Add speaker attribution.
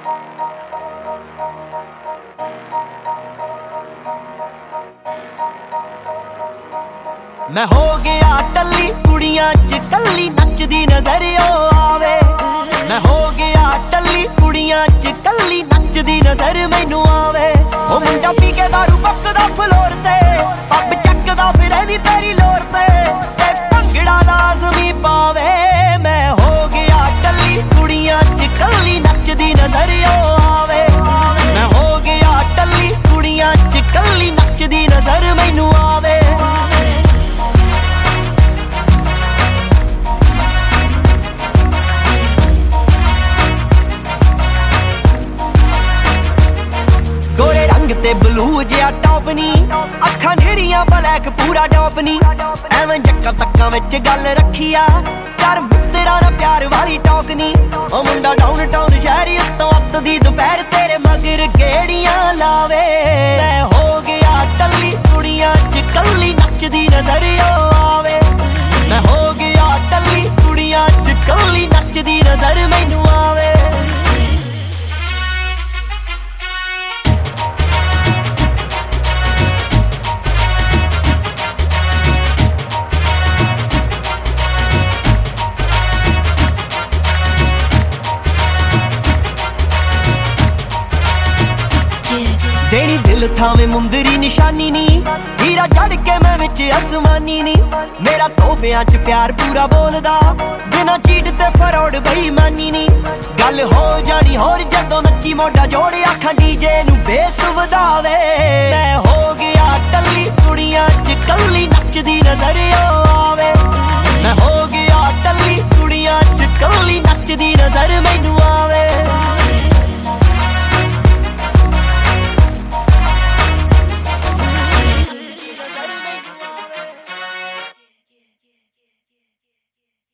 Speaker 1: मैं हो गया टल्ली कुड़ियां च कल्ली नचदी नजर ओ आवे। मैं हो गया टल्ली कुड़ियां च कल्ली नचदी नजर मैनू आवे। ओ मुंडा पी के दारू पकदा फ्लोर ते पब चकदा फिरे नी तेरी लोर ते भंगड़ा लाजमी पावे। मैं हो गया टल्ली कुड़ियां च कल्ली नचदी नजर ओ आवे। मैं हो गया टल्ली कुड़ियां च कल्ली नचदी नजर मैनू आवे। गोरे रंग ते ब्लू जिहा टॉप नी अखां नेड़ियां ब्लैक पूरा टॉप नी एवें जक्का तक्कां विच गल रखिया कर मित्तरा ना प्यार वाली टॉक नी। ओ मुंडा डाउन टाउन शहरी उत्तों अत्त दी दोपहर तेरे मगर गेड़ियां लावे। मैं हो गया टल्ली कुड़ियां च कल्ली नचदी नजर ओ आवे। मैं हो गया टल्ली कुड़ियां च कल्ली नचदी नजर मैनू आवे। तेरी दिल थावे मुंदरी निशानी नी हीरा जड़ के मैं विच आसमानी नी। मेरा तोहफियां च प्यार पूरा बोलदा बिना चीट ते फरौड़ बेईमानी नी। गल हो जानी होर जदों नच्ची मोढा जोड़ आखां डीजे नू बेस वधावे। मैं हो गया टल्ली कुड़ियां च कल्ली नचदी नजर ओ आवे। मैं हो गया टल्ली कुड़ियां च कल्ली नचदी नजर मैनू आवे।